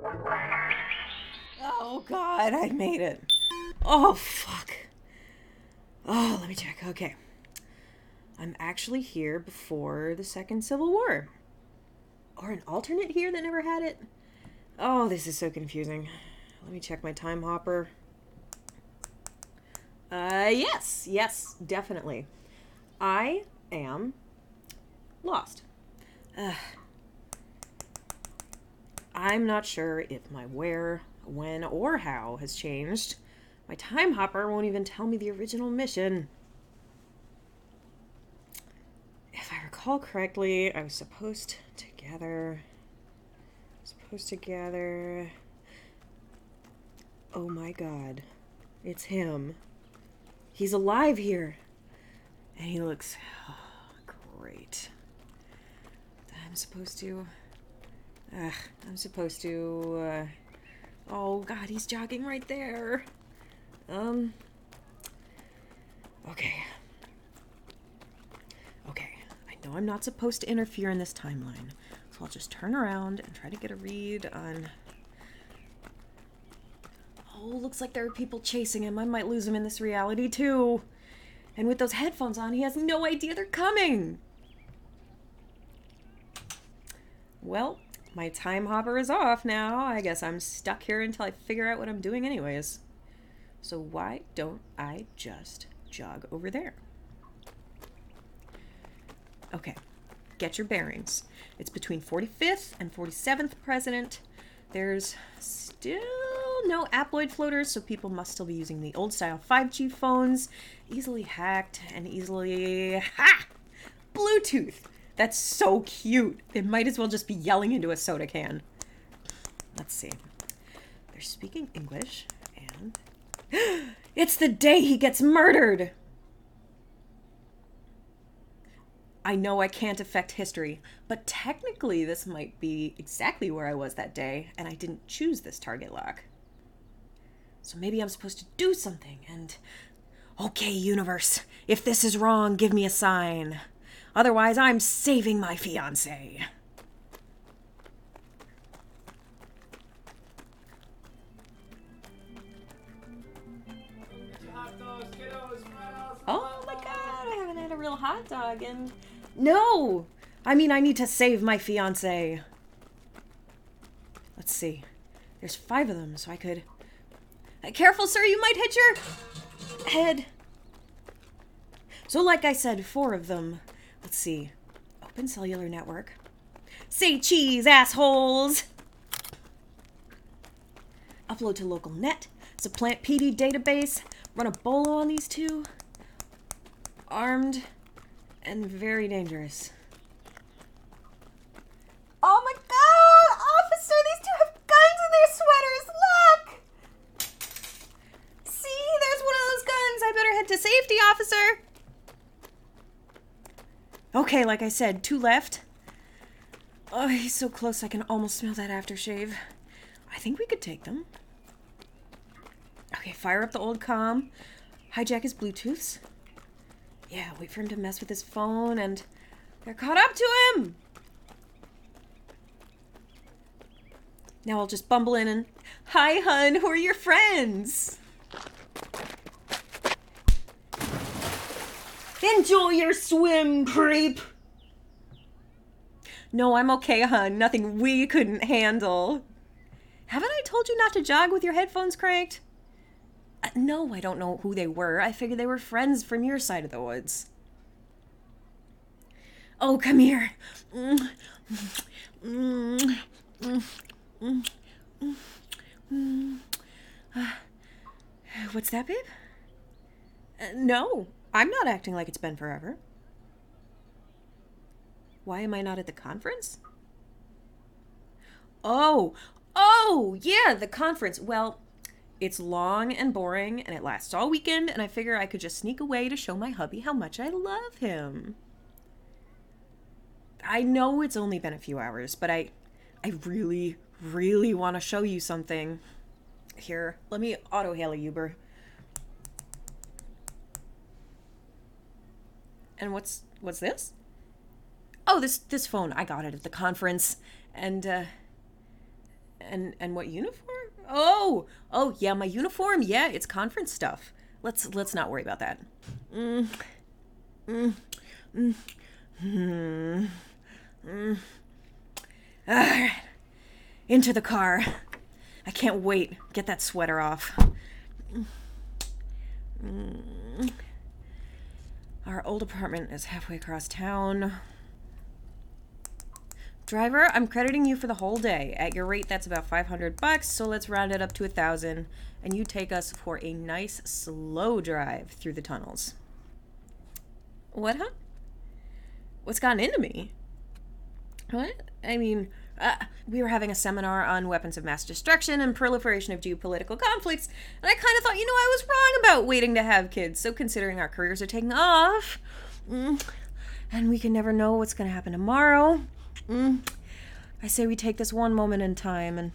Oh, God, I made it. Oh, fuck. Oh, let me check. Okay. I'm actually here before the Second Civil War. Or an alternate here that never had it. Oh, this is so confusing. Let me check my time hopper. Yes, definitely. I am lost. I'm not sure if my where, when, or how has changed. My time hopper won't even tell me the original mission. If I recall correctly, I was supposed to gather. Oh my god. It's him. He's alive here. And he looks great. I'm supposed to. Oh god, he's jogging right there. Okay. I know I'm not supposed to interfere in this timeline, so I'll just turn around and try to get a read on. Oh, looks like there are people chasing him. I might lose him in this reality too. And with those headphones on, he has no idea they're coming. Well, my time hopper is off now. I guess I'm stuck here until I figure out what I'm doing anyways. So why don't I just jog over there? Okay, get your bearings. It's between 45th and 47th president. There's still no Aploid floaters, so people must still be using the old style 5G phones, easily hacked and easily... Ha! Bluetooth! That's so cute. It might as well just be yelling into a soda can. Let's see. They're speaking English, and... It's the day he gets murdered! I know I can't affect history, but technically this might be exactly where I was that day, and I didn't choose this target lock. So maybe I'm supposed to do something, and... Okay, universe, if this is wrong, give me a sign. Otherwise, I'm saving my fiancé. Oh my god, I haven't had a real hot dog in... No! I mean, I need to save my fiancé. Let's see. There's 5 of them, so I could... Careful, sir, you might hit your head. So like I said, 4 of them. Let's see. Open cellular network. Say cheese, assholes! Upload to local net. Supplant PD database. Run a bolo on these 2. Armed and very dangerous. Oh my god! Officer, these 2 have guns in their sweaters! Look! See? There's one of those guns! I better head to safety, officer! Okay, like I said, 2 left. Oh, he's so close I can almost smell that aftershave. I think we could take them. Okay, fire up the old comm. Hijack his Bluetooths. Yeah, wait for him to mess with his phone, and they're caught up to him! Now I'll just bumble in and... Hi, hun, who are your friends? Enjoy your swim, creep! No, I'm okay, hun. Nothing we couldn't handle. Haven't I told you not to jog with your headphones cranked? No, I don't know who they were. I figured they were friends from your side of the woods. Oh, come here. What's that, babe? No, I'm not acting like it's been forever. Why am I not at the conference? Oh, yeah, the conference. Well... It's long and boring, and it lasts all weekend, and I figure I could just sneak away to show my hubby how much I love him. I know it's only been a few hours, but I really, really want to show you something. Here, let me auto-hail a Uber. And what's this? Oh, this phone. I got it at the conference, and And what uniform? Oh, yeah, my uniform. Yeah, it's conference stuff. Let's not worry about that. All right, into the car. I can't wait. Get that sweater off. Our old apartment is halfway across town. Driver, I'm crediting you for the whole day. At your rate, that's about $500, so let's round it up to 1,000, and you take us for a nice, slow drive through the tunnels. What, huh? What's gotten into me? What? I mean, we were having a seminar on weapons of mass destruction and proliferation of geopolitical conflicts, and I kind of thought, I was wrong about waiting to have kids, so considering our careers are taking off, and we can never know what's going to happen tomorrow, I say we take this one moment in time and...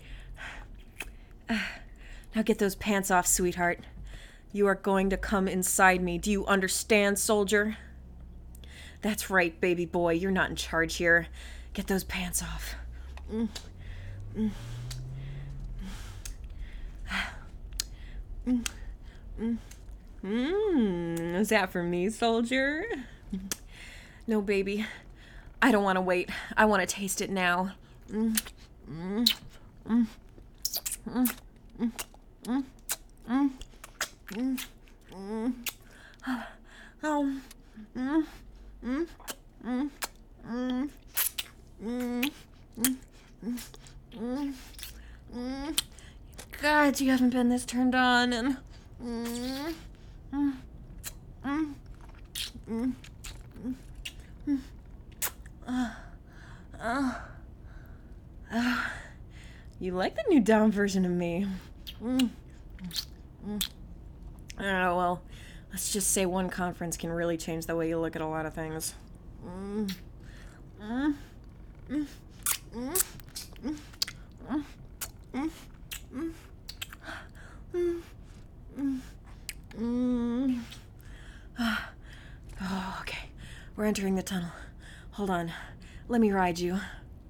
Now get those pants off, sweetheart. You are going to come inside me. Do you understand, soldier? That's right, baby boy. You're not in charge here. Get those pants off. Is that for me, soldier? No, baby. I don't want to wait. I want to taste it now. God, you haven't been this turned on and... You like the new down version of me. Well, let's just say one conference can really change the way you look at a lot of things. Oh, okay. We're entering the tunnel. Hold on. Let me ride you.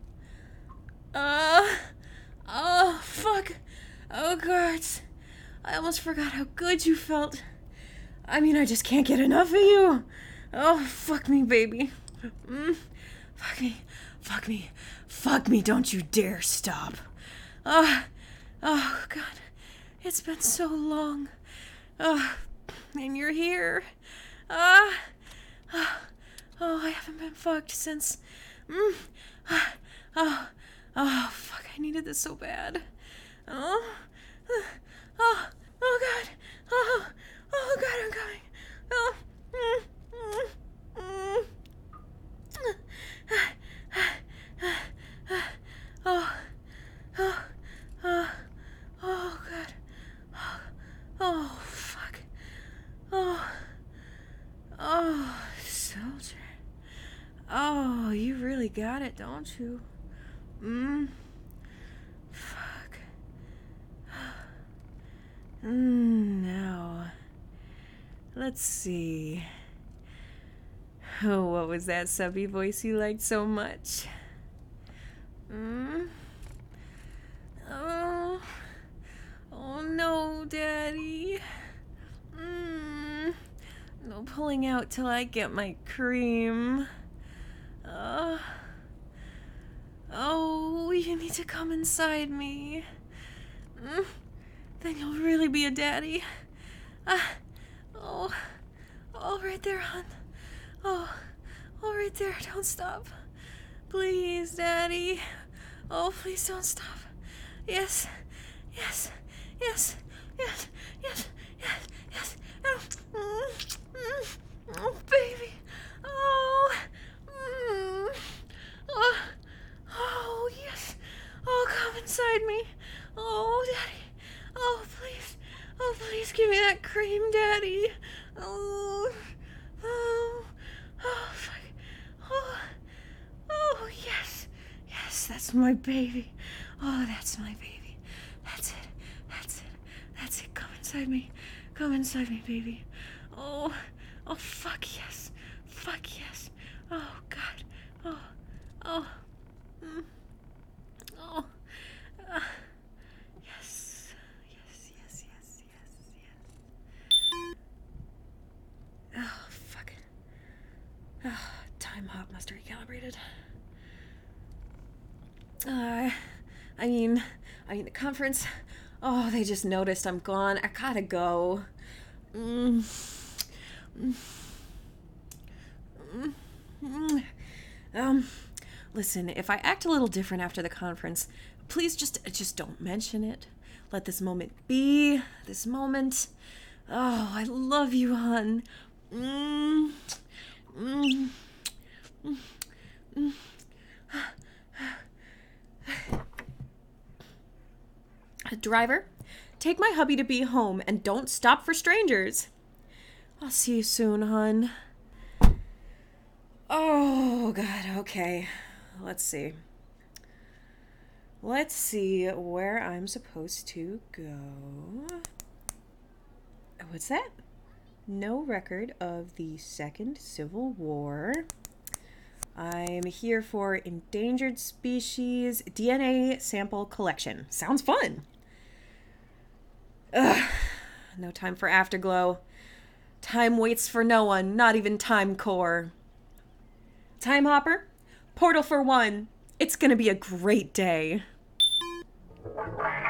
Oh, fuck. Oh, God. I almost forgot how good you felt. I mean, I just can't get enough of you. Oh, fuck me, baby. Fuck me. Fuck me. Fuck me. Don't you dare stop. Oh, God. It's been so long. And you're here. I haven't been fucked since... Oh, fuck, I needed this so bad. God. Oh, God, I'm coming. God. Oh, fuck. Oh, soldier. Oh, you really got it, don't you? Fuck. Now, let's see. Oh, what was that subby voice you liked so much? Oh no, Daddy. No pulling out till I get my cream. Oh, you need to come inside me. Then you'll really be a daddy. Oh, right there, hon. Oh, right there. Don't stop. Please, Daddy. Oh, please don't stop. Yes. Oh, baby. Oh, yes. Oh, come inside me. Oh, Daddy. Oh, please give me that cream, Daddy. Oh, fuck. Oh, yes. Yes, that's my baby. Oh, that's my baby. That's it. Come inside me, baby. Oh, fuck yes. Oh, God. Oh. Uh, I mean, the conference. Oh, they just noticed I'm gone. I gotta go. Mm. Um, Listen, if I act a little different after the conference, please just don't mention it. Let this moment be. This moment. Oh, I love you, hon. Mm. Mm. Driver, take my hubby to be home and don't stop for strangers. I'll see you soon, hon. Oh, God, okay. Let's see. Let's see where I'm supposed to go. What's that? No record of the Second Civil War. I'm here for endangered species DNA sample collection. Sounds fun. Ugh. No time for Afterglow. Time waits for no one, not even Time Core. Time Hopper, portal for one. It's gonna be a great day.